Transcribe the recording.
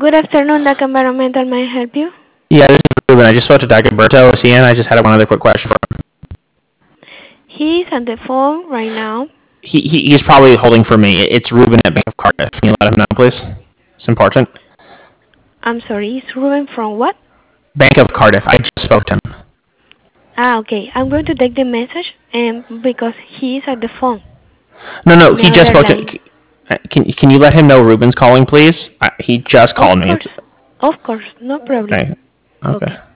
Good afternoon, DAC Environmental. May I help you? Yeah, this is Ruben. I just spoke to Dagoberto. Is he in? I just had one other quick question for him. He's on the phone right now. He's probably holding for me. It's Ruben at Bank of Cardiff. Can you let him know, please? It's important. I'm sorry, it's Ruben from what? Bank of Cardiff. I just spoke to him. Okay. I'm going to take the message because he's at the phone. No, In he just another spoke line. to... Can you let him know Ruben's calling, please? He just Of called me. course. Of course. No problem. Okay. Okay.